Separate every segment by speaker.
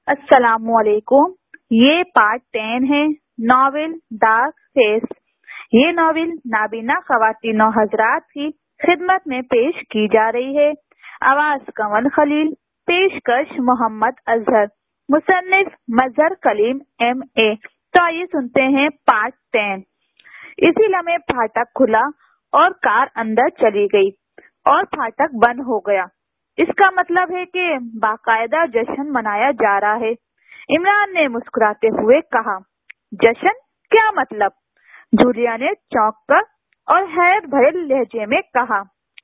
Speaker 1: السلام علیکم۔ یہ پارٹ 10 ہے ناول ڈارک فیس۔ یہ ناول نابینا خواتین و حضرات کی خدمت میں پیش کی جا رہی ہے۔ آواز کمل خلیل، پیشکش محمد اظہر، مصنف مظہر کلیم MA۔ تو آئیے سنتے ہیں پارٹ 10۔ اسی لمحے پھاٹک کھلا اور کار اندر چلی گئی اور پھاٹک بند ہو گیا۔ اس کا مطلب ہے کہ باقاعدہ جشن منایا جا رہا ہے۔ عمران نے مسکراتے ہوئے کہا، جشن؟ کیا مطلب؟ جولیا نے چونک کر اور حیرت بھرے لہجے میں کہا،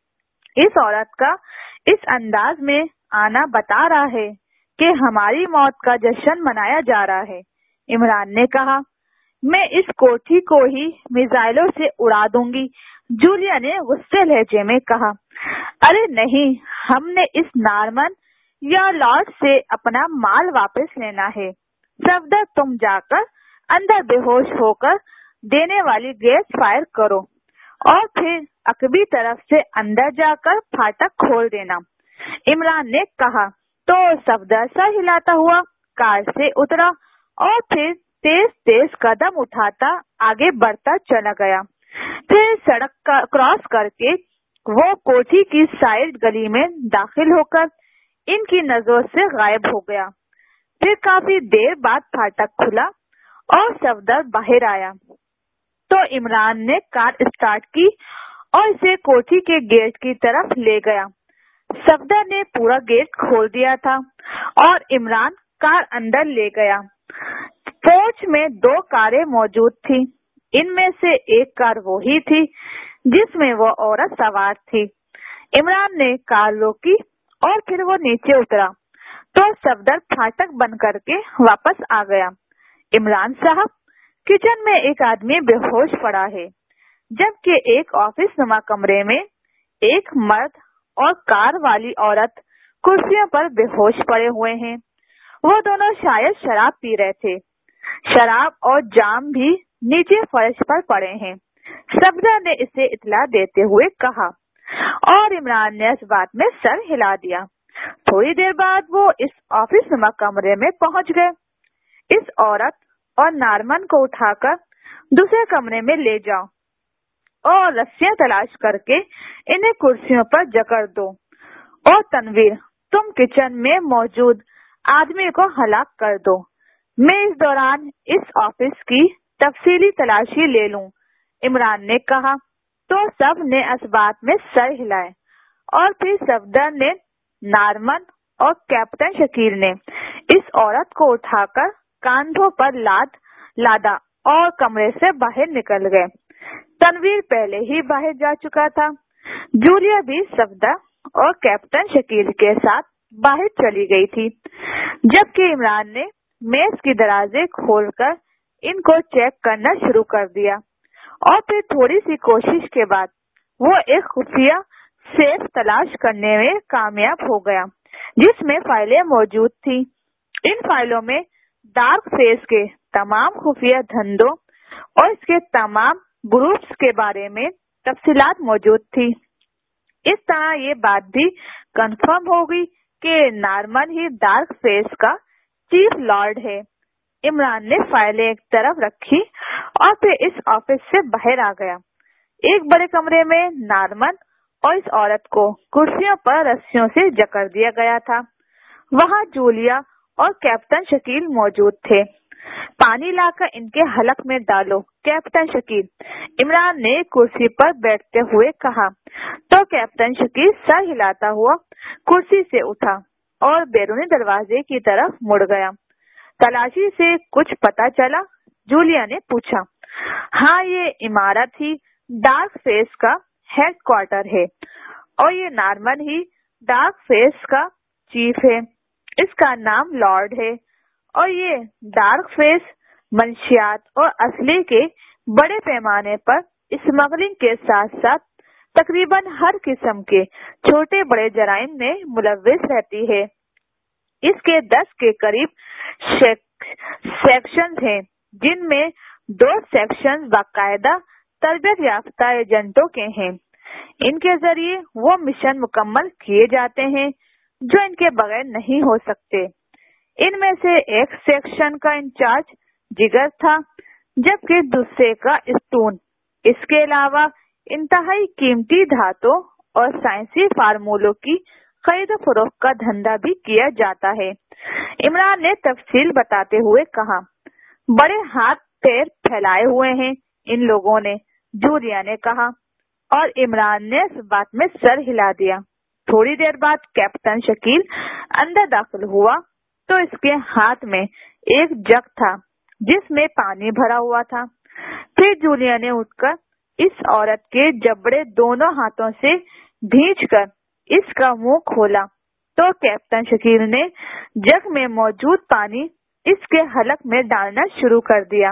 Speaker 1: اس عورت کا اس انداز میں آنا بتا رہا ہے کہ ہماری موت کا جشن منایا جا رہا ہے۔ عمران نے کہا، میں اس کوٹھی کو ہی میزائلوں سے اڑا دوں گی۔ جولیا نے غصے لہجے میں کہا، ارے نہیں، ہم نے اس نارمن یا لارڈ سے اپنا مال واپس لینا ہے۔ صفدر، تم جا کر اندر بے ہوش ہو کر دینے والی گیس فائر کرو اور پھر عقبی طرف سے اندر جا کر پھاٹک کھول دینا۔ عمران نے کہا تو صفدر سر ہلاتا ہوا کار سے اترا اور پھر تیز تیز قدم اٹھاتا آگے بڑھتا چلا گیا۔ پھر سڑک کراس کر کے وہ کوٹھی کی سائڈ گلی میں داخل ہو کر ان کی نظروں سے غائب ہو گیا۔ پھر کافی دیر بعد پھاٹک کھلا اور صفدر باہر آیا تو عمران نے کار اسٹارٹ کی اور اسے کوٹھی کے گیٹ کی طرف لے گیا۔ صفدر نے پورا گیٹ کھول دیا تھا اور عمران کار اندر لے گیا۔ پورچ میں 2 کاریں موجود تھیں۔ ان میں سے ایک کار وہی تھی جس میں وہ عورت سوار تھی۔ عمران نے کار روکی اور پھر وہ نیچے اترا تو صفدر پھاٹک بند کر کے واپس آ گیا۔ عمران صاحب، کچن میں ایک آدمی بے ہوش پڑا ہے، جبکہ ایک آفس نما کمرے میں ایک مرد اور کار والی عورت کرسیوں پر بے ہوش پڑے ہوئے ہیں۔ وہ دونوں شاید شراب پی رہے تھے۔ شراب اور جام بھی نیچے فرش پر پڑے ہیں، صفدر نے اسے اطلاع دیتے ہوئے کہا، اور عمران نے اس بات میں سر ہلا دیا۔ تھوڑی دیر بعد وہ اس آفس نما کمرے میں پہنچ گئے۔ اس عورت اور نارمن کو اٹھا کر دوسرے کمرے میں لے جاؤ اور رسیاں تلاش کر کے انہیں کرسیوں پر جکڑ دو، اور تنویر، تم کچن میں موجود آدمی کو ہلاک کر دو۔ میں اس دوران اس آفس کی تفصیلی تلاشی لے لوں۔ عمران نے کہا تو سب نے اس بات میں سر ہلائے، اور پھر صفدر نے، نارمن اور کیپٹن شکیل نے اس عورت کو اٹھا کر کاندھوں پر لادا اور کمرے سے باہر نکل گئے۔ تنویر پہلے ہی باہر جا چکا تھا۔ جولیا بھی صفدر اور کیپٹن شکیل کے ساتھ باہر چلی گئی تھی، جبکہ عمران نے میز کی درازیں کھول کر ان کو چیک کرنا شروع کر دیا، اور پھر تھوڑی سی کوشش کے بعد وہ ایک خفیہ سیف تلاش کرنے میں کامیاب ہو گیا جس میں فائلیں موجود تھیں۔ ان فائلوں میں ڈارک فیس کے تمام خفیہ دھندوں اور اس کے تمام گروپس کے بارے میں تفصیلات موجود تھی۔ اس طرح یہ بات بھی کنفرم ہو گئی کہ نارمن ہی ڈارک فیس کا چیف لارڈ ہے۔ عمران نے فائلیں ایک طرف رکھی اور پھر اس آفس سے باہر آ گیا۔ ایک بڑے کمرے میں نارمن اور اس عورت کو کرسیوں پر رسیوں سے جکڑ دیا گیا تھا۔ وہاں جولیا اور کیپٹن شکیل موجود تھے۔ پانی لا کر ان کے حلق میں ڈالو، کیپٹن شکیل، عمران نے کرسی پر بیٹھتے ہوئے کہا تو کیپٹن شکیل سر ہلاتا ہوا کرسی سے اٹھا اور بیرونی دروازے کی طرف مڑ گیا۔ تلاشی سے کچھ پتا چلا؟ جولیا نے پوچھا۔ ہاں، یہ عمارت ہی ڈارک فیس کا ہیڈ کوارٹر ہے، اور یہ نارمن ہی ڈارک فیس کا چیف ہے۔ اس کا نام لارڈ ہے، اور یہ ڈارک فیس منشیات اور اسلحے کے بڑے پیمانے پر اسمگلنگ کے ساتھ ساتھ تقریباً ہر قسم کے چھوٹے بڑے جرائم میں ملوث رہتی ہے۔ اس کے 10 کے قریب سیکشنز ہیں، جن میں 2 سیکشنز باقاعدہ تربیت یافتہ ایجنٹوں کے ہیں۔ ان کے ذریعے وہ مشن مکمل کیے جاتے ہیں جو ان کے بغیر نہیں ہو سکتے۔ इनमें से एक सेक्शन का इंचार्ज जिगर था, जबकि दूसरे का स्टून। इसके अलावा इंतहाई कीमती धातु और साइंसी फार्मूलों की खरीद फरोख्त का धंधा भी किया जाता है। इमरान ने तफसील बताते हुए कहा, बड़े हाथ पैर फैलाए हुए हैं इन लोगों ने, जूलिया ने कहा, और इमरान ने इस बात में सर हिला दिया। थोड़ी देर बाद कैप्टन शकील अंदर दाखिल हुआ तो इसके हाथ में एक जग था जिसमें पानी भरा हुआ था। फिर जूलिया ने उठकर इस औरत के जबड़े दोनों हाथों से भींचकर इसका मुंह खोला तो कैप्टन शकील ने जग में मौजूद पानी इसके हलक में डालना शुरू कर दिया।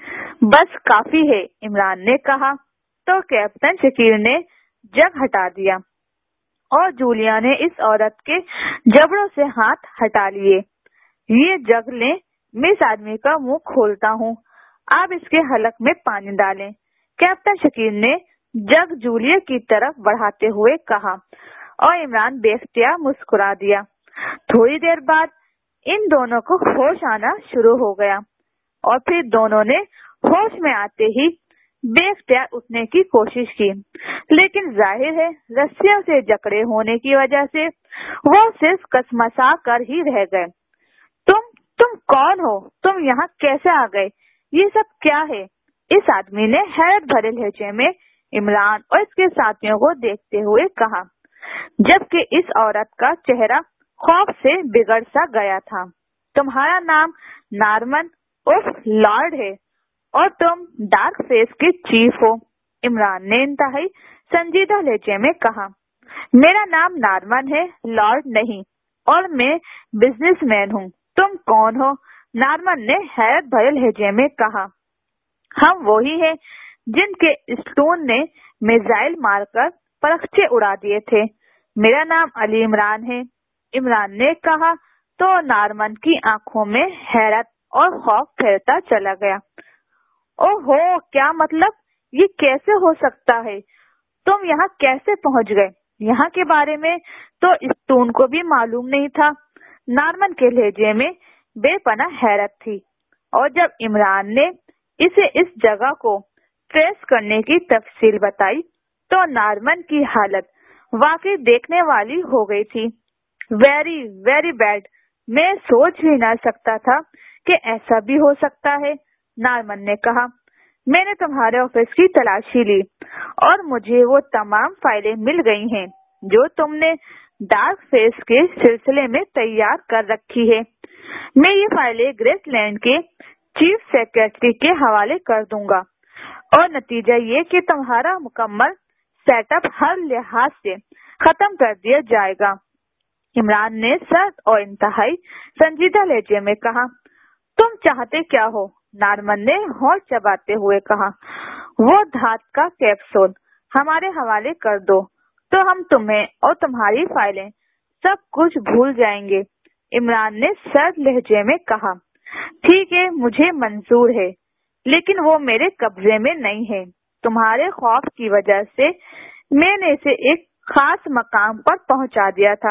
Speaker 1: बस काफी है, इमरान ने कहा तो कैप्टन शकील ने जग हटा दिया और जूलिया ने इस औरत के जबड़ों से हाथ हटा लिए। ये जग ले, मैं इस आदमी का मुंह खोलता हूँ, आप इसके हलक में पानी डालें। कैप्टन शकील ने जग जूलिया की तरफ बढ़ाते हुए कहा और इमरान बेख्तियार मुस्कुरा दिया। थोड़ी देर बाद इन दोनों को होश आना शुरू हो गया और फिर दोनों ने होश में आते ही बेख्तियार उठने की कोशिश की, लेकिन जाहिर है रस्सियों से जकड़े होने की वजह से वो सिर्फ कसमसा कर ही रह गए। तुम कौन हो? तुम यहाँ कैसे आ गए? ये सब क्या है? इस आदमी ने हैरत भरे लहजे में इमरान और इसके साथियों को देखते हुए कहा, जबकि इस औरत का चेहरा खौफ से बिगड़ सा गया था। तुम्हारा नाम नॉर्मन उर्फ लॉर्ड है और तुम डार्क फेस के चीफ हो, इमरान ने इंतहाई संजीदा लहजे में कहा। मेरा नाम नॉर्मन है, लॉर्ड नहीं, और मैं बिजनेसमैन हूँ। तुम कौन हो? नॉर्मन ने हैरत भरे लहजे में कहा। हम वही हैं जिनके स्टोन ने मिसाइल मारकर परखचे उड़ा दिए थे। मेरा नाम अली इमरान है, इमरान ने कहा तो नॉर्मन की आंखों में हैरत और खौफ फैलता चला गया। ओहो, क्या मतलब? ये कैसे हो सकता है? तुम यहाँ कैसे पहुँच गए? यहाँ के बारे में तो स्टोन को भी मालूम नहीं था। नॉर्मन के लहजे में बेपनाह हैरत थी और जब इमरान ने इसे इस जगह को ट्रेस करने की तफसील बताई तो नॉर्मन की हालत वाकई देखने वाली हो गई थी। वेरी वेरी बैड, मैं सोच भी ना सकता था कि ऐसा भी हो सकता है, नॉर्मन ने कहा। मैंने तुम्हारे ऑफिस की तलाशी ली और मुझे वो तमाम फाइलें मिल गई हैं जो तुमने डार्क फेस के सिलसिले में तैयार कर रखी है। मैं ये फाइलें ग्रेसलैंड के चीफ सेक्रेटरी के हवाले कर दूंगा और नतीजा ये कि तुम्हारा मुकम्मल सेटअप हर लिहाज से खत्म कर दिया जाएगा, इमरान ने सर्द और इंतहाई संजीदा लहजे में कहा। तुम चाहते क्या हो? नॉर्मन ने होश चबाते हुए कहा। वो धात का कैप्सूल हमारे हवाले कर दो तो हम तुम्हें और तुम्हारी फाइलें सब कुछ भूल जाएंगे, इमरान ने सर्द लहजे में कहा। ठीक है, मुझे मंजूर है, लेकिन वो मेरे कब्जे में नहीं है। तुम्हारे खौफ की वजह से मैंने इसे एक खास मकाम पर पहुंचा दिया था,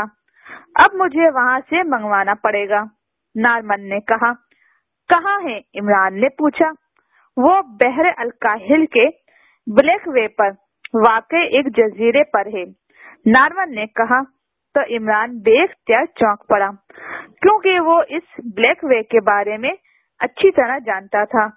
Speaker 1: अब मुझे वहां से मंगवाना पड़ेगा, नॉर्मन ने कहा। कहाँ है? इमरान ने पूछा। वो बहर अल-काहिल के ब्लैक वे पर वाक़ई एक जजीरे पर है, नॉर्मन ने कहा। तो इमरान बेख्तियार चौंक पड़ा क्योंकि वो इस ब्लैक वे के बारे में अच्छी तरह जानता था।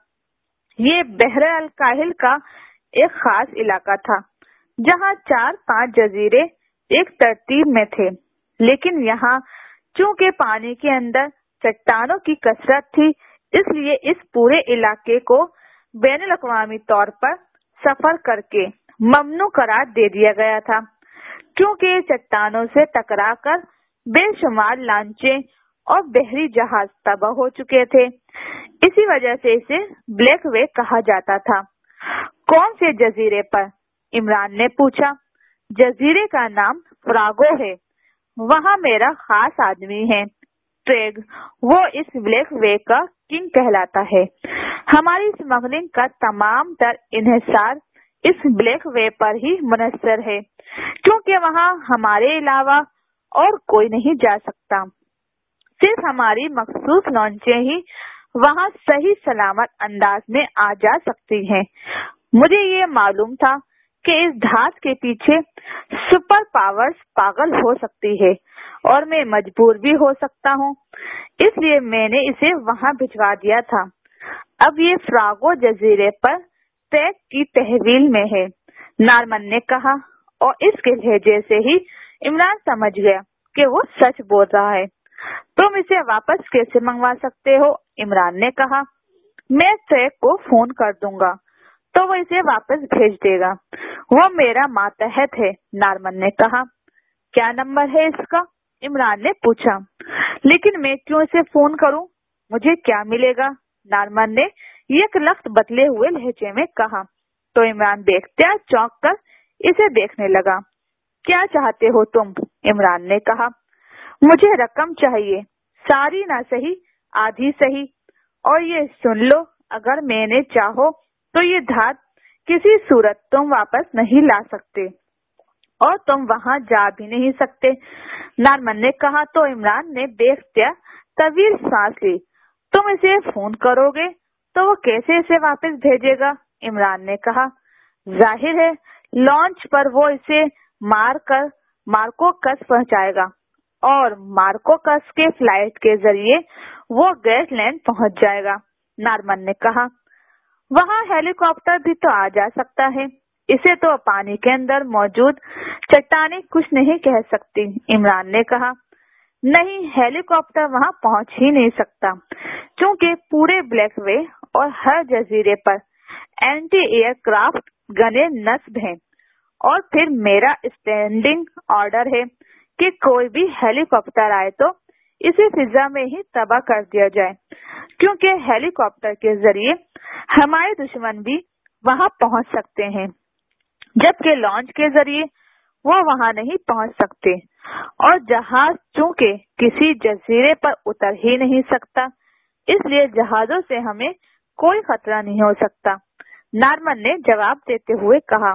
Speaker 1: ये बहर अल-काहिल का एक खास इलाका था जहाँ 4-5 जजीरे एक तरतीब में थे, लेकिन यहाँ चूंकि पानी के अंदर चट्टानों की कसरत थी, इसलिए इस पूरे इलाके को बैनुल-अक़वामी तौर पर सफर करके ममनू करार दे दिया गया था, क्योंकि चट्टानों से टकराकर बेशुमार लांचे और बहरी जहाज तबाह हो चुके थे। इसी वजह से इसे ब्लैक वे कहा जाता था। कौन से जजीरे पर? इमरान ने पूछा। जजीरे का नाम फ्रागो है, वहाँ मेरा खास आदमी है ट्रेग, वो इस ब्लैक वे का किंग कहलाता है। हमारी स्मगलिंग का तमाम तर इन्हिसार इस ब्लैक वे पर ही मुनस्सर है, क्योंकि वहाँ हमारे अलावा और कोई नहीं जा सकता। सिर्फ हमारी मखसूस लॉन्चें ही वहाँ सही सलामत अंदाज में आ जा सकती हैं। मुझे ये मालूम था कि इस धात के पीछे सुपर पावर्स पागल हो सकती है और मैं मजबूर भी हो सकता हूँ, इसलिए मैंने इसे वहाँ भिजवा दिया था। अब ये फ्रागो जजीरे पर ट्रैक की तहवील में है, नार्मन ने कहा, और इसके लहजे से ही इमरान समझ गया कि वो सच बोल रहा है। तुम इसे वापस कैसे मंगवा सकते हो? इमरान ने कहा। मैं ट्रैक को फोन कर दूंगा तो वो इसे वापस भेज देगा। वो मेरा मातहत है, नार्मन ने कहा। क्या नंबर है इसका? इमरान ने पूछा। लेकिन मैं क्यों इसे फोन करूं? मुझे क्या मिलेगा? नार्मन ने एक लख्त बदले हुए लहजे में कहा। तो इमरान देखते चौंक कर इसे देखने लगा। क्या चाहते हो तुम? इमरान ने कहा। मुझे रकम चाहिए, सारी ना सही आधी सही, और ये सुन लो, अगर मैंने चाहो तो ये धात किसी सूरत तुम वापस नहीं ला सकते और तुम वहां जा भी नहीं सकते, नार्मन ने कहा। तो इमरान ने बेख्तियार तवील सांस ली। तुम इसे फोन करोगे तो वो कैसे इसे वापस भेजेगा? इमरान ने कहा। जाहिर है लॉन्च पर वो इसे मार्कोकस पहुंचाएगा और मार्कोकस के फ्लाइट के जरिए वो ग्रेसलैंड पहुंच जाएगा, नार्मन ने कहा। वहाँ हेलीकॉप्टर भी तो आ जा सकता है, इसे तो पानी के अंदर मौजूद चट्टानें कुछ नहीं कह सकती, इमरान ने कहा। नहीं, हेलीकॉप्टर वहाँ पहुंच ही नहीं सकता, क्योंकि पूरे ब्लैक वे और हर जजीरे पर एंटी एयरक्राफ्ट गने नस्ब हैं, और फिर मेरा स्टैंडिंग ऑर्डर है कि कोई भी हेलीकॉप्टर आए तो इसे फिजा में ही तबाह कर दिया जाए, क्योंकि हेलीकॉप्टर के जरिए हमारे दुश्मन भी वहां पहुंच सकते हैं, जबकि लॉन्च के जरिए वो वहां नहीं पहुंच सकते, और जहाज चूंकि किसी जजीरे पर उतर ही नहीं सकता, इसलिए जहाजों से हमें कोई खतरा नहीं हो सकता, नार्मन ने जवाब देते हुए कहा।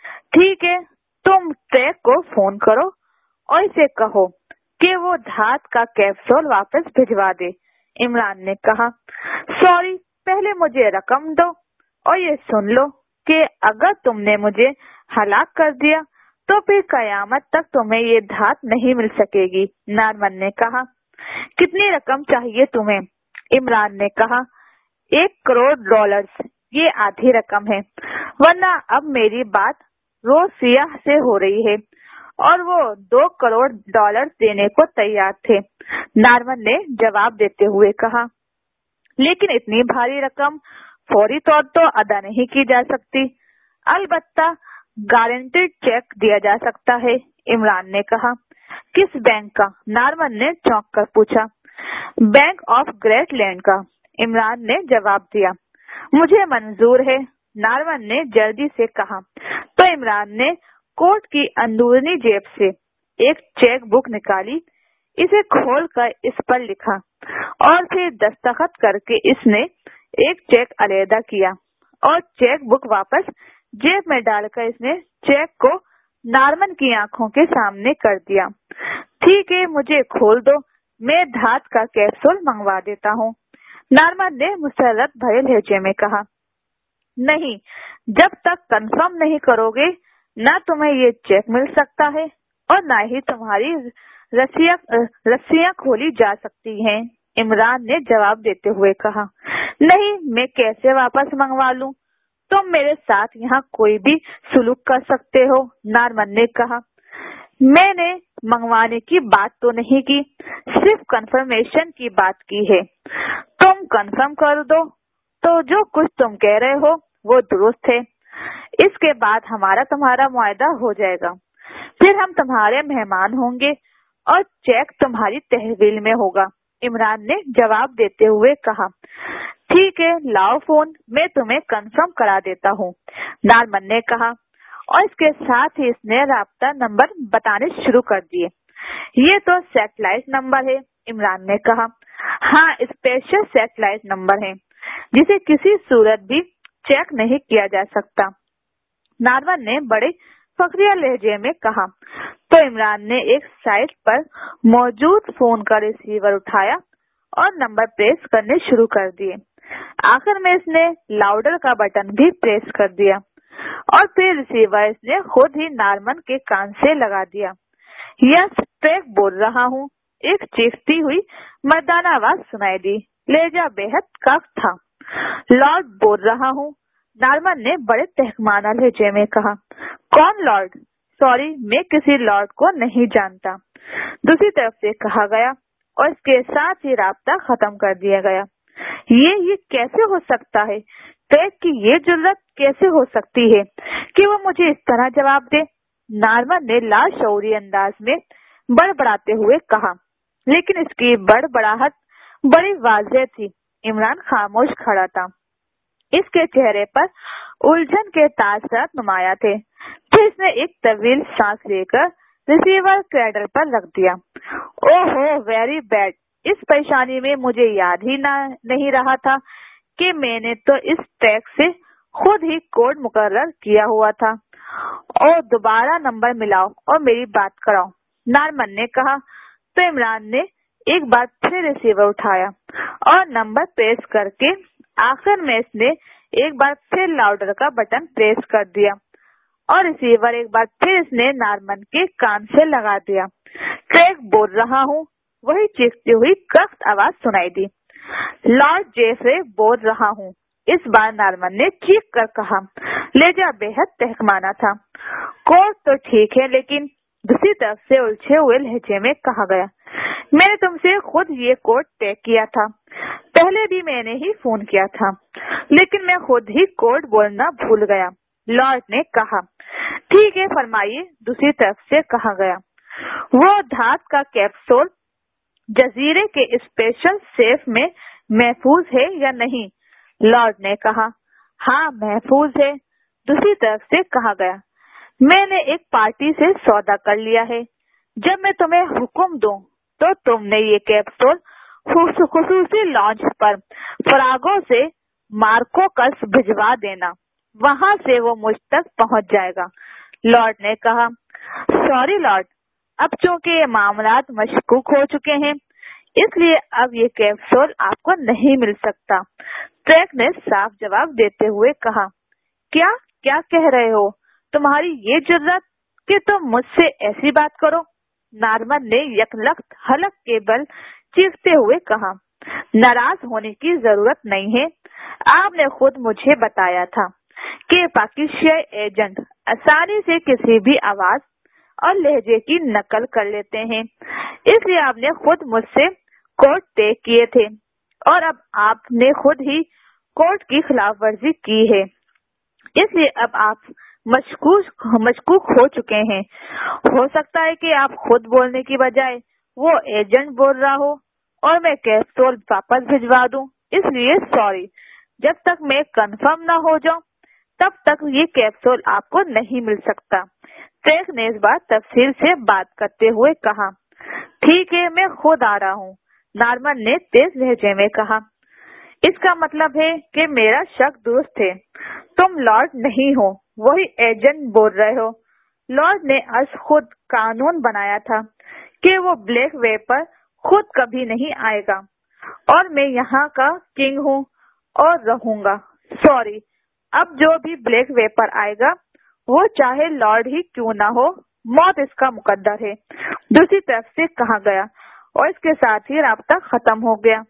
Speaker 1: ठीक है, तुम ट्रैक को फोन करो और इसे कहो कि वो धात का कैप्सूल वापस भिजवा दे, इमरान ने कहा। सॉरी, पहले मुझे रकम दो, और ये सुन लो कि अगर तुमने मुझे हलाक कर दिया तो फिर कयामत तक तुम्हें ये धात नहीं मिल सकेगी, नार्मन ने कहा। कितनी रकम चाहिए तुम्हें? इमरान ने कहा। $1 करोड़, ये आधी रकम है, वरना अब मेरी बात रोसिया से हो रही है और वो $2 करोड़ देने को तैयार थे, नार्मन ने जवाब देते हुए कहा। लेकिन इतनी भारी रकम फौरी तौर तो अदा नहीं की जा सकती। अलबत्ता गारंटीड चेक दिया जा सकता है, इमरान ने कहा। किस बैंक का? नार्मन ने चौंक कर पूछा। बैंक ऑफ ग्रेसलैंड का, इमरान ने जवाब दिया। मुझे मंजूर है, नार्मन ने जल्दी से कहा। तो इमरान ने कोट की अंदरूनी जेब से एक चेक बुक निकाली, इसे खोलकर इस पर लिखा और फिर दस्तखत करके इसने एक चेक अलहदा किया और चेक बुक वापस जेब में डालकर इसने चेक को नार्मन की आंखों के सामने कर दिया। ठीक है, मुझे खोल दो, मैं धात का कैप्सूल मंगवा देता हूँ, नार्मन ने मुसर्रत भरे लहजे में कहा। नहीं, जब तक कंफर्म नहीं करोगे ना तुम्हें ये चेक मिल सकता है और ना ही तुम्हारी रस्सियां खोली जा सकती हैं, इमरान ने जवाब देते हुए कहा। नहीं, मैं कैसे वापस मंगवा लूं? तुम मेरे साथ यहाँ कोई भी सुलूक कर सकते हो, नार्मन ने कहा। मैंने मंगवाने की बात तो नहीं की, सिर्फ कंफर्मेशन की बात की है। तुम कंफर्म कर दो तो जो कुछ तुम कह रहे हो वो दुरुस्त है, इसके बाद हमारा तुम्हारा मुआहदा हो जाएगा, फिर हम तुम्हारे मेहमान होंगे और चेक तुम्हारी तहवील में होगा, इमरान ने जवाब देते हुए कहा। ठीक है, लाओ फोन, मैं तुम्हें कंफर्म करा देता हूँ, नार्मन ने कहा, और इसके साथ ही इसने राब्ता नंबर बताने शुरू कर दिए। ये तो सैटेलाइट नंबर है, इमरान ने कहा। हाँ, स्पेशल सैटेलाइट नंबर है जिसे किसी सूरत भी चेक नहीं किया जा सकता, नार्मन ने बड़े फखरिया लहजे में कहा। तो इमरान ने एक साइट पर मौजूद फोन का रिसीवर उठाया और नंबर प्रेस करने शुरू कर दिए। आखिर में इसने लाउडर का बटन भी प्रेस कर दिया और फिर रिसीवर इसने खुद ही नॉर्मन के कान से लगा दिया। यस, ट्रैक बोल रहा हूँ। एक चीखती हुई मर्दाना आवाज सुनाई दी। लहजा बेहद कफ था। लॉर्ड बोल रहा हूँ, नॉर्मन ने बड़े तहमाना लहजे में कहा। कौन लॉर्ड? सॉरी, मैं किसी लॉर्ड को नहीं जानता, दूसरी तरफ से कहा गया और इसके साथ ही राब्ता खत्म कर दिया गया। ये कैसे हो सकता है? ट्रैक की ये जुर्रत कैसे हो सकती है कि वो मुझे इस तरह जवाब दे? नॉर्मन ने लाशऊरी अंदाज में बड़बड़ाते हुए कहा, लेकिन इसकी बड़बड़ाहट बड़ी वाज़ेह थी। इमरान खामोश खड़ा था। इसके चेहरे पर उलझन के तासरात नुमाया थे। फिर इसने एक तवील सांस लेकर रिसीवर क्रैडल पर रख दिया। ओहो, वेरी बैड। इस परेशानी में मुझे याद ही नहीं रहा था कि मैंने तो इस ट्रैक से खुद ही कोड मुकर्रर किया हुआ था। और दोबारा नंबर मिलाओ और मेरी बात कराओ, नॉर्मन ने कहा। तो इमरान ने एक बार फिर रिसीवर उठाया और नंबर प्रेस करके आखिर में इसने एक बार फिर लाउडर का बटन प्रेस कर दिया और रिसीवर एक बार फिर इसने नॉर्मन के कान से लगा दिया। ट्रैक बोल रहा हूँ, वही चीखती हुई सख्त आवाज सुनाई दी। लॉर्ड जेफरे बोल रहा हूँ, इस बार नॉर्मन ने चीख कर कहा। लहजा बेहद तहकमाना था। कोर्ट तो ठीक है, लेकिन दूसरी तरफ से उलझे हुए लहजे में कहा गया, मैंने तुमसे खुद ये कोड तय किया था। पहले भी मैंने ही फोन किया था, लेकिन मैं खुद ही कोड बोलना भूल गया, लॉर्ड ने कहा। ठीक है, फरमाइए, दूसरी तरफ से कहा गया। वो धात का कैप्सूल जजीरे के स्पेशल सेफ में महफूज है या नहीं? लॉर्ड ने कहा। हाँ, महफूज है, दूसरी तरफ से कहा गया। मैंने एक पार्टी से सौदा कर लिया है। जब मैं तुम्हें हुक्म दूं तो तुमने ये कैप्सूल खुसूसी लॉन्च पर फरागो से मार्कोकस भिजवा देना, वहां से वो मुझ तक पहुंच जाएगा, लॉर्ड ने कहा। सॉरी लॉर्ड, अब चूंकि ये मामलात मशकूक हो चुके हैं, इसलिए अब ये कैप्सूल आपको नहीं मिल सकता, ट्रैक ने साफ जवाब देते हुए कहा। क्या क्या कह रहे हो? तुम्हारी ये जुर्रत कि तुम मुझसे ऐसी बात करो, नॉर्मन ने यकलख्त हलक के बल चीखते हुए कहा। नाराज होने की जरूरत नहीं है, आपने खुद मुझे बताया था कि पाकिस्तानी एजेंट आसानी से किसी भी आवाज और लहजे की नकल कर लेते हैं, इसलिए आपने खुद मुझसे कोर्ट तय किए थे और अब आपने खुद ही कोर्ट की खिलाफ वर्जी की है, इसलिए अब आप मशकूक हो चुके हैं। हो सकता है कि आप खुद बोलने की बजाय वो एजेंट बोल रहा हो और मैं कैप्सूल वापस भिजवा दूं, इसलिए सॉरी। जब तक मैं कंफर्म ना हो जाऊं तब तक ये कैप्सूल आपको नहीं मिल सकता, ट्रैक ने इस बार तफसील से बात करते हुए कहा। ठीक है, मैं खुद आ रहा हूँ, नॉर्मन ने तेज लहजे में कहा। इसका मतलब है कि मेरा शक दुरुस्त है, तुम लॉर्ड नहीं हो, वही एजेंट बोल रहे हो। लॉर्ड ने आज खुद कानून बनाया था कि वो ब्लैक वे पर खुद कभी नहीं आएगा और मैं यहाँ का किंग हूँ और रहूंगा। सॉरी, अब जो भी ब्लैक वे पर आएगा वो चाहे लॉर्ड ही क्यों ना हो, मौत इसका मुकद्दर है, दूसरी तरफ से कहा गया और इसके साथ ही राब्ता खत्म हो गया।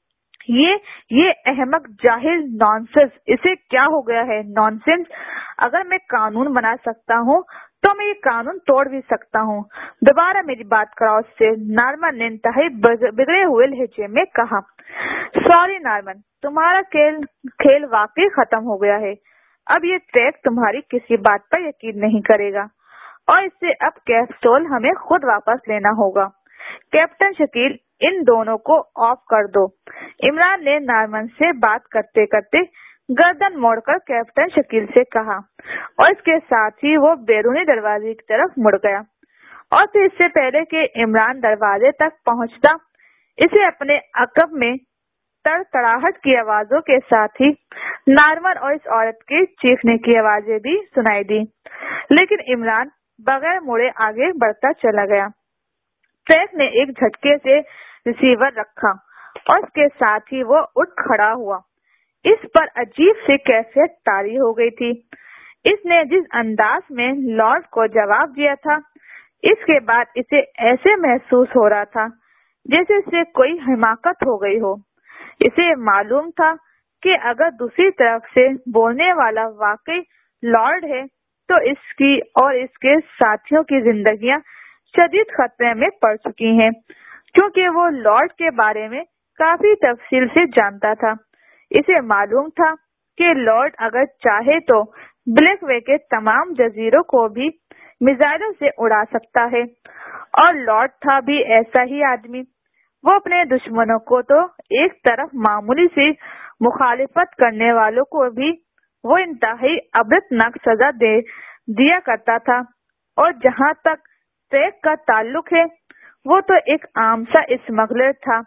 Speaker 1: ये अहमक जाहिल नॉनसेंस, इसे क्या हो गया है? नॉनसेंस, अगर मैं कानून बना सकता हूँ तो मैं ये कानून तोड़ भी सकता हूँ, दोबारा मेरी बात कराओ उससे, नॉर्मन ने इंतहाई बिगड़े हुए लहजे में कहा। सॉरी नॉर्मन, तुम्हारा खेल वाकई खत्म हो गया है, अब ये ट्रैक तुम्हारी किसी बात पर यकीन नहीं करेगा और इससे अब कैप्सूल हमें खुद वापस लेना होगा। कैप्टन शकील, इन दोनों को ऑफ कर दो, इमरान ने नॉर्मन से बात करते करते गर्दन मोड़कर कैप्टन शकील से कहा और इसके साथ ही वो बैरूनी दरवाजे की तरफ मुड़ गया और फिर इससे पहले कि इमरान दरवाजे तक पहुंचता, इसे अपने अकब में तड़तड़ाहट की आवाजों के साथ ही नॉर्मन और इस औरत की चीखने की आवाजें भी सुनाई दी, लेकिन इमरान बगैर मुड़े आगे बढ़ता चला गया। ट्रैक ने एक झटके से रिसीवर रखा और उसके साथ ही वो उठ खड़ा हुआ। इस पर अजीब सी कैफियत तारी हो गई थी। इसने जिस अंदाज में लॉर्ड को जवाब दिया था, इसके बाद इसे ऐसे महसूस हो रहा था जैसे इसे कोई हिमाकत हो गई हो। इसे मालूम था कि अगर दूसरी तरफ से बोलने वाला वाकई लॉर्ड है तो इसकी और इसके साथियों की जिंदगियां शदीद खतरे में पड़ चुकी हैं, क्योंकि वो लॉर्ड के बारे में काफी तफसील से जानता था। इसे मालूम था कि लॉर्ड अगर चाहे तो ब्लैकवे के तमाम जजीरों को भी मिसाइलों से उड़ा सकता है, और लॉर्ड था भी ऐसा ही आदमी। वो अपने दुश्मनों को तो एक तरफ मामूली सी मुखालिफत करने वालों को भी वो इंतहाई अबरतनाक सजा दे दिया करता था, और जहाँ तक ट्रैक का ताल्लुक है वो तो एक आम सा स्मगलर था।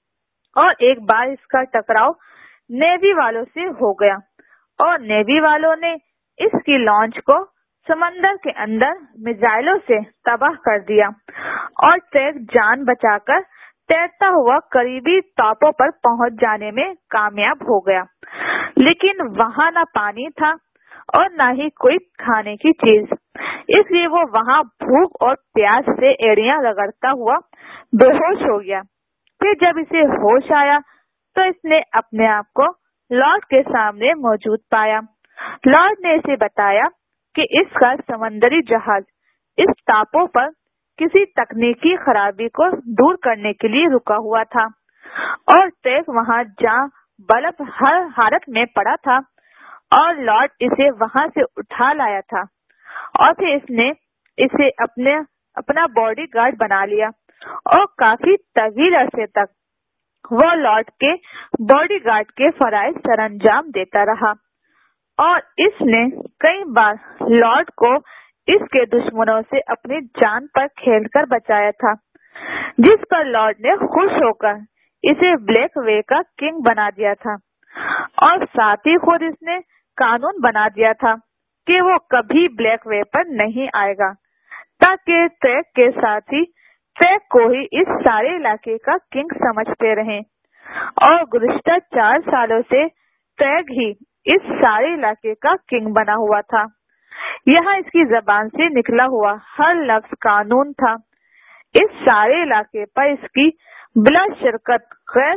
Speaker 1: और एक बार इसका टकराव नेवी वालों से हो गया और नेवी वालों ने इसकी लॉन्च को समंदर के अंदर मिसाइलों से तबाह कर दिया और ट्रैक जान बचाकर तैरता हुआ करीबी टापों पर पहुंच जाने में कामयाब हो गया। लेकिन वहां न पानी था और न ही कोई खाने की चीज, इसलिए वो वहां भूख और प्यास से एड़ियां रगड़ता हुआ बेहोश हो गया। फिर जब इसे होश आया तो इसने अपने आप को लॉर्ड के सामने मौजूद पाया। लॉर्ड ने इसे बताया कि इसका समंदरी जहाज इस टापू पर किसी तकनीकी खराबी को दूर करने के लिए रुका हुआ था और ट्रैक वहां जा बल्ब हर हालत में पड़ा था और लॉर्ड इसे वहां से उठा लाया था और फिर इसने इसे अपना बॉडीगार्ड बना लिया और काफी तवील अरसे तक वो लॉर्ड के बॉडीगार्ड के फराइज सरंजाम देता रहा और इसने कई बार लॉर्ड को इसके दुश्मनों से अपनी जान पर खेलकर बचाया था, जिस पर लॉर्ड ने खुश होकर इसे ब्लैक वे का किंग बना दिया था। और साथ ही खुद इसने कानून बना दिया था कि वो कभी ब्लैक वे पर नहीं आएगा, ताकि ट्रैक के साथ ही ट्रैक को ही इस सारे इलाके का किंग समझते रहें। और गुज़िश्ता 4 सालों से ट्रैक ही इस सारे इलाके का किंग बना हुआ था। यहाँ इसकी जबान से निकला हुआ हर लफ्ज कानून था। इस सारे इलाके पर इसकी बिला शिरकत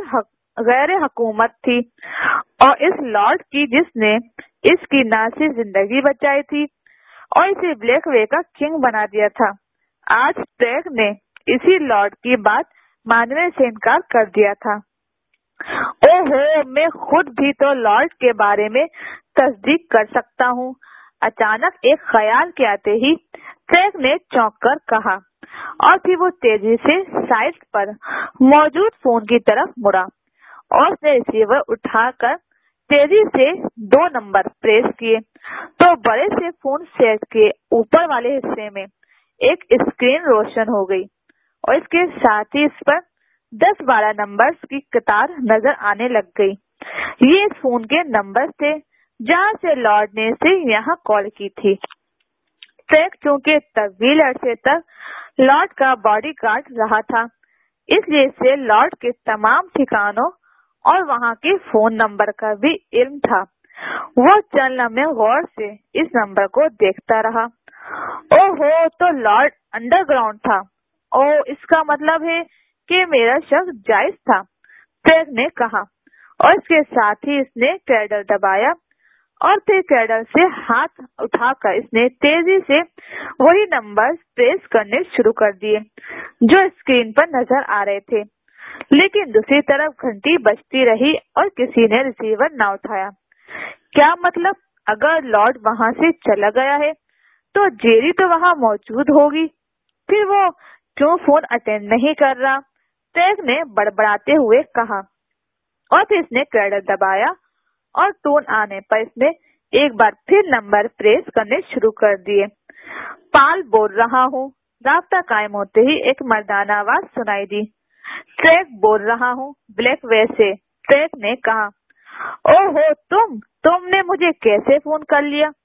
Speaker 1: गैर हुकूमत थी और इस लॉर्ड की जिसने इसकी ना सिर्फ जिंदगी बचाई थी और इसे ब्लैक वे का किंग बना दिया था, आज ट्रैक ने इसी लॉर्ड की बात मानने से इनकार कर दिया था। ओहो, मैं खुद भी तो लॉर्ड के बारे में तस्दीक कर सकता हूँ। अचानक एक ख्याल के आते ही ट्रैक ने चौंक कर कहा और फिर वो तेजी से साइड पर मौजूद फोन की तरफ मुड़ा और उसने रिसीवर उठाकर तेजी से 2 नंबर प्रेस किए तो बड़े से फोन सेट के ऊपर वाले हिस्से में एक स्क्रीन रोशन हो गई और इसके साथ ही इस पर 10-12 नंबर्स की कतार नजर आने लग गई। ये इस फोन के नंबर थे जहाँ से लॉर्ड ने इसे यहाँ कॉल की थी। ट्रैक चूंकि तवील अरसे तक लॉर्ड का बॉडीगार्ड रहा था, इसलिए इसे लॉर्ड के तमाम ठिकानों और वहाँ के फोन नंबर का भी इल्म था। वो चंद लम्हे गौर से इस नंबर को देखता रहा। ओहो, तो लॉर्ड अंडरग्राउंड था। ओ, इसका मतलब है कि मेरा शक जायज था, ट्रैक ने कहा और इसके साथ ही इसने कैडल दबाया और फिर कैडल से हाथ उठाकर इसने तेजी से वही नंबर प्रेस करने शुरू कर दिए जो स्क्रीन पर नजर आ रहे थे। लेकिन दूसरी तरफ घंटी बजती रही और किसी ने रिसीवर ना उठाया। क्या मतलब, अगर लॉर्ड वहां से चला गया है तो जेरी तो वहां मौजूद होगी, फिर वो क्यों फोन अटेंड नहीं कर रहा, ट्रैक ने बड़बड़ाते हुए कहा और फिर इसने कैडल दबाया और टोन आने पर इसने एक बार फिर नंबर प्रेस करने शुरू कर दिए। पाल बोल रहा हूँ। रास्ता कायम होते ही एक मर्दाना आवाज सुनाई दी। ट्रैक बोल रहा हूँ, ब्लैक वे से, ट्रैक ने कहा। ओहो, तुमने मुझे कैसे फोन कर लिया?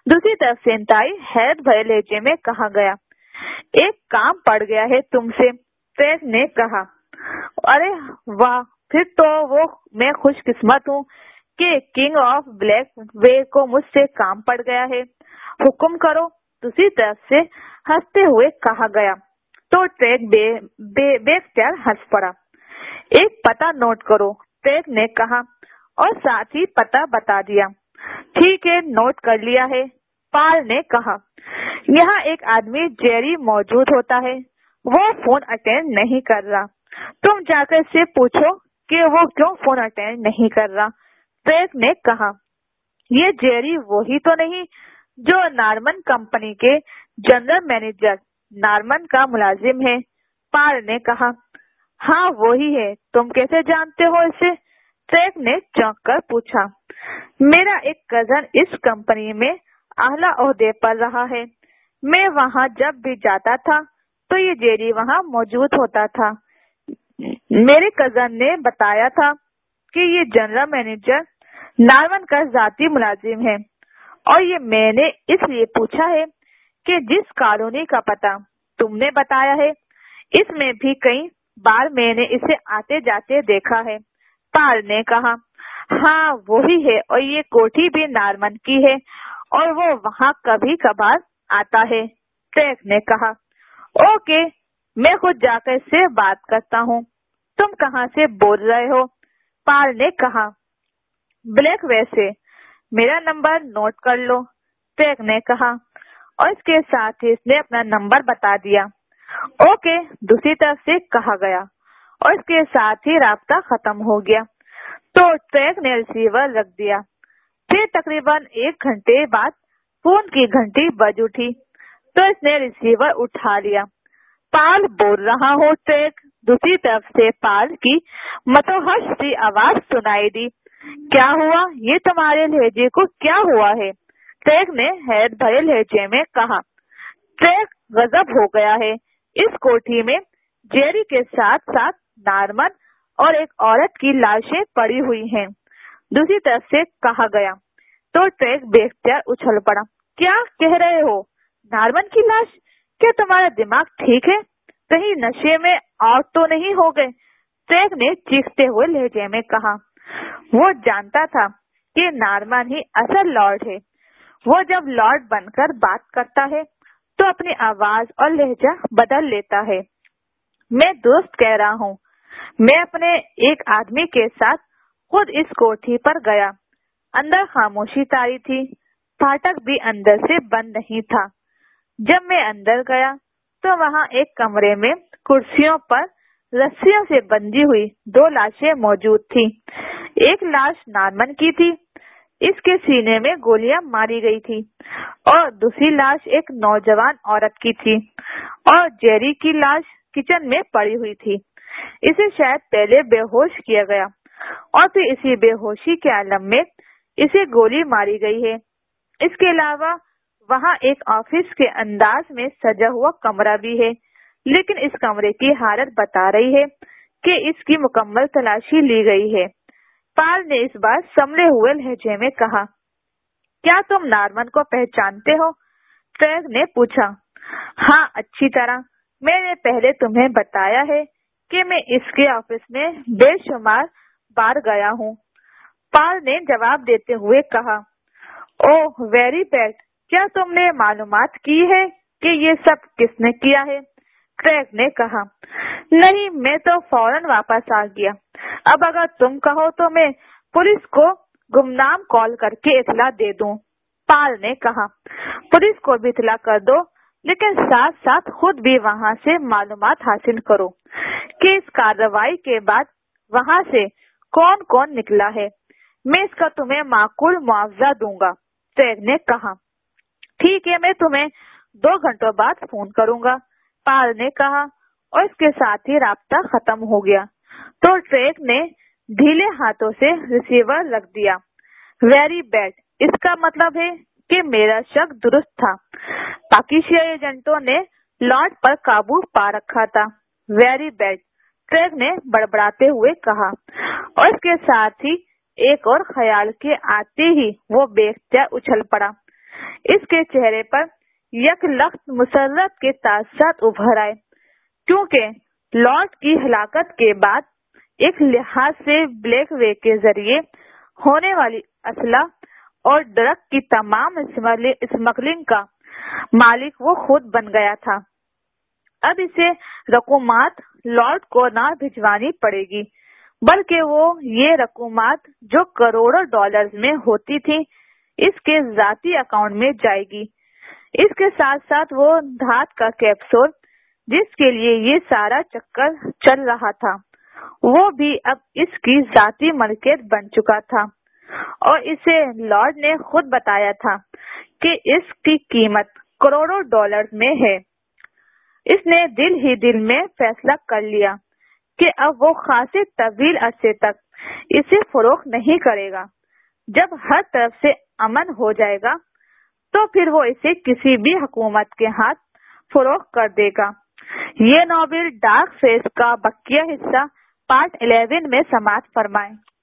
Speaker 1: दूसरी तरफ से इंतहाई हैरत भरे लहजे में कहा गया। एक काम पड़ गया है तुमसे, ट्रेक ने कहा। अरे वाह, फिर तो वो मैं खुशकिस्मत हूँ कि किंग ऑफ ब्लैक वे को मुझसे काम पड़ गया है। हुक्म करो, दूसरी तरफ से हंसते हुए कहा गया। तो ट्रेक बेख्तियार हंस पड़ा। एक पता नोट करो, ट्रेक ने कहा और साथ ही पता बता दिया। ठीक है, नोट कर लिया है, पाल ने कहा। यहाँ एक आदमी जेरी मौजूद होता है, वो फोन अटेंड नहीं कर रहा। तुम जाकर से पूछो कि वो क्यों फोन अटेंड नहीं कर रहा, ट्रेक ने कहा। ये जेरी वही तो नहीं जो नार्मन कंपनी के जनरल मैनेजर नार्मन का मुलाजिम है, पाल ने कहा। हाँ वही है, तुम कैसे जानते हो इसे, ट्रेक ने चौंक कर पूछा। मेरा एक कजन इस कंपनी में आला ओहदे पर रहा है। मैं वहाँ जब भी जाता था तो ये जेरी वहाँ मौजूद होता था। मेरे कजन ने बताया था कि ये जनरल मैनेजर नार्मन का जाती मुलाजिम है, और ये मैंने इसलिए पूछा है कि जिस कॉलोनी का पता तुमने बताया है, इसमें भी कई बार मैंने इसे आते जाते देखा है, पाल ने कहा। हाँ वही है, और ये कोठी भी नार्मन की है और वो वहाँ कभी कभार आता है, ट्रेक ने कहा। ओके, मैं खुद जाकर इससे बात करता हूँ। तुम कहाँ से बोल रहे हो, पाल ने कहा। ब्लैक वे से। मेरा नंबर नोट कर लो, ट्रेक ने कहा, और इसके साथ ही इसने अपना नंबर बता दिया। ओके, दूसरी तरफ से कहा गया, और इसके साथ ही रास्ता खत्म हो गया। तो ट्रेक ने रिसीवर रख दिया। फिर तकरीबन 1 घंटे बाद फोन की घंटी बज उठी, तो इसने रिसीवर उठा लिया। पाल बोल रहा हो, ट्रेक। दूसरी तरफ से पाल की मतोहश सी आवाज सुनाई दी। क्या हुआ, ये तुम्हारे लहजे को क्या हुआ है, ट्रेक ने हैरत भरे लहजे में कहा। ट्रेक गजब हो गया है, इस कोठी में जेरी के साथ साथ नार्मन और एक औरत की लाशें पड़ी हुई हैं, दूसरी तरफ से कहा गया। तो ट्रेक बेख्तियार उछल पड़ा। क्या कह रहे हो, नार्मन की लाश? क्या तुम्हारा दिमाग ठीक है, कहीं नशे में आउट तो नहीं हो गए, ट्रेक ने चीखते हुए लहजे में कहा। वो जानता था कि नार्मन ही असल लॉर्ड है। वो जब लॉर्ड बनकर बात करता है तो अपनी आवाज और लहजा बदल लेता है। मैं दोस्त कह रहा हूँ, मैं अपने एक आदमी के साथ खुद इस कोठी पर गया। अंदर खामोशी तारी थी, फाटक भी अंदर से बंद नहीं था। जब मैं अंदर गया तो वहाँ एक कमरे में कुर्सियों पर रस्सियों से बंधी हुई 2 लाशें मौजूद थी। एक लाश नार्मन की थी, इसके सीने में गोलियां मारी गई थी, और दूसरी लाश एक नौजवान औरत की थी, और जेरी की लाश किचन में पड़ी हुई थी। इसे शायद पहले बेहोश किया गया और फिर इसी बेहोशी के आलम में इसे गोली मारी गई है। इसके अलावा वहाँ एक ऑफिस के अंदाज में सजा हुआ कमरा भी है, लेकिन इस कमरे की हालत बता रही है कि इसकी मुकम्मल तलाशी ली गई है। पाल ने इस बार संभले हुए लहजे में कहा। क्या तुम नार्मन को पहचानते हो, ट्रेक ने पूछा। हाँ अच्छी तरह, मैंने पहले तुम्हें बताया है कि मैं इसके ऑफिस में बेशुमार बार गया हूँ, पाल ने जवाब देते हुए कहा। ओह वेरी बैड, क्या तुमने मालूमात की है कि ये सब किसने किया है, ट्रेक ने कहा। नहीं, मैं तो फौरन वापस आ गया। अब अगर तुम कहो तो मैं पुलिस को गुमनाम कॉल करके इतला दे दूं, पाल ने कहा। पुलिस को भी इतला कर दो, लेकिन साथ साथ खुद भी वहाँ से मालूमात हासिल करो कि इस कार्रवाई के बाद वहाँ से कौन कौन निकला है। मैं इसका तुम्हें माकूल मुआवजा दूंगा, ट्रेक ने कहा। ठीक है, मैं तुम्हें 2 घंटों बाद फोन करूंगा, पाल ने कहा, और इसके साथ ही राब्ता खत्म हो गया। तो ट्रेक ने ढीले हाथों से रिसीवर रख दिया। वेरी बैड, इसका मतलब है कि मेरा शक दुरुस्त था, पाकिस्तानी एजेंटों ने लॉर्ड पर काबू पा रखा था। वेरी बैड, ट्रेक ने बड़बड़ाते हुए कहा, और इसके साथ ही एक और ख्याल के आते ही वो बेख्तियार उछल पड़ा। اس کے چہرے پر یک لخت مسرت کے تاثرات ابھر آئے، کیونکہ لارڈ کی ہلاکت کے بعد ایک لحاظ سے بلیک وے کے ذریعے ہونے والی اسلحہ اور ڈرگ کی تمام اسمگلنگ کا مالک وہ خود بن گیا تھا۔ اب اسے رقومات لارڈ کو نہ بھجوانی پڑے گی، بلکہ وہ یہ رقومات جو کروڑوں ڈالرز میں ہوتی تھی اس کے ذاتی اکاؤنٹ میں جائے گی۔ اس کے ساتھ ساتھ وہ دھات کا کیپسول جس کے لیے یہ سارا چکر چل رہا تھا وہ بھی اب اس کی ذاتی ملکیت بن چکا تھا، اور اسے لارڈ نے خود بتایا تھا کہ اس کی قیمت کروڑوں ڈالرز میں ہے۔ اس نے دل ہی دل میں فیصلہ کر لیا کہ اب وہ خاصے طویل عرصے تک اسے فروخت نہیں کرے گا۔ جب ہر طرف سے امن ہو جائے گا تو پھر وہ اسے کسی بھی حکومت کے ہاتھ فروخت کر دے گا۔ یہ ناول ڈارک فیس کا بقیہ حصہ پارٹ 11 میں سماعت فرمائیں۔